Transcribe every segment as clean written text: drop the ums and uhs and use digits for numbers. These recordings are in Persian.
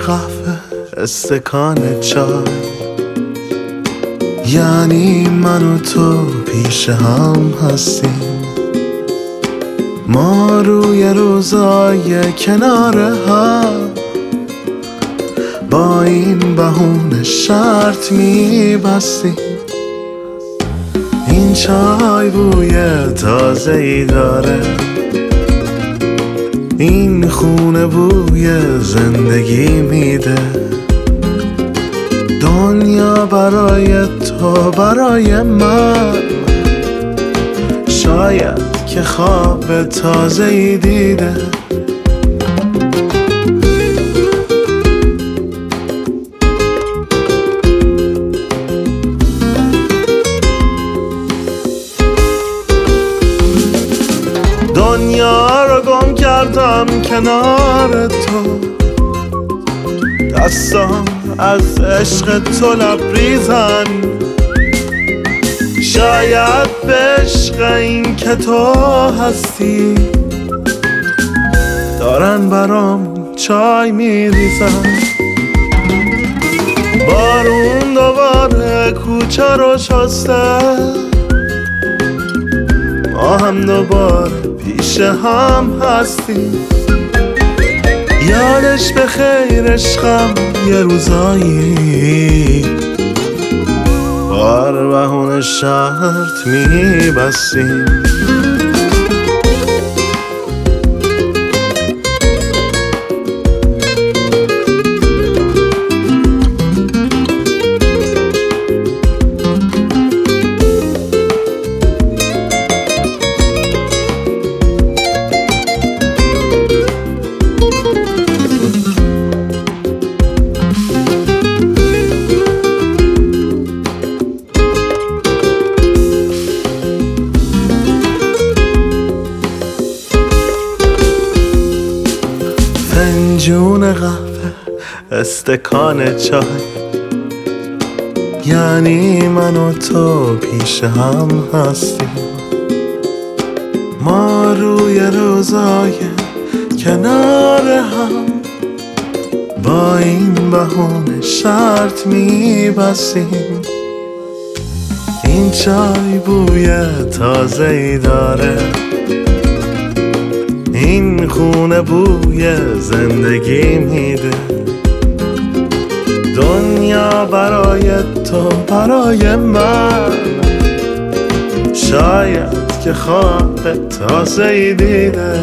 قهوه استکان چای، یعنی من و تو پیش هم هستیم. ما روی روزای کنار هم با این بهونه شرط می‌بستیم. این چای بوی تازه‌ای داره، این خونه بوی زندگی میده. دنیا برای تو برای من شاید که خواب تازه‌ای دیده. دنیا رو گم کردم کنار تو، دستام از عشق تو لبریزن. شاید به عشق این که تو هستی دارن برام چای میریزن. بارون دوباره کوچه رو شسته، ما هم دوباره پیش هم هستیم. یادش به خیر عشقم یه روزایی بار بهونه شرط می‌بستیم. فنجون قهوه استکان چای، یعنی من و تو پیش هم هستیم. ما روی روزای کنار هم با این بهونه شرط می‌بستیم. این چای بوی تازه‌ای داره، این خونه بوی زندگی میده. دنیا برای تو برای من شاید که خواب تازه‌ای دیده.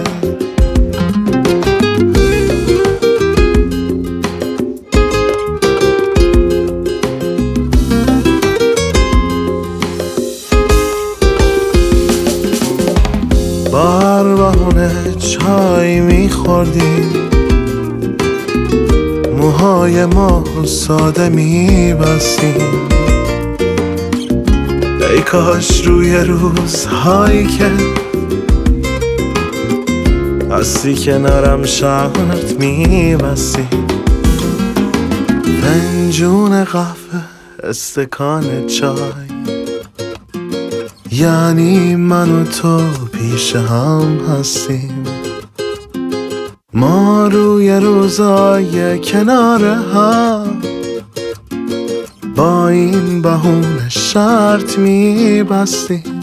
بار بهونه چای میخوردیم، موهای ما ساده میبستیم. ای کاش روی روزهایی که هستی کنارم شرط میبستیم. فنجون قهوه استکان چای، یعنی من و تو پیش هم هستیم. ما روی روزای کنار هم با این بهونه شرط می‌بستیم.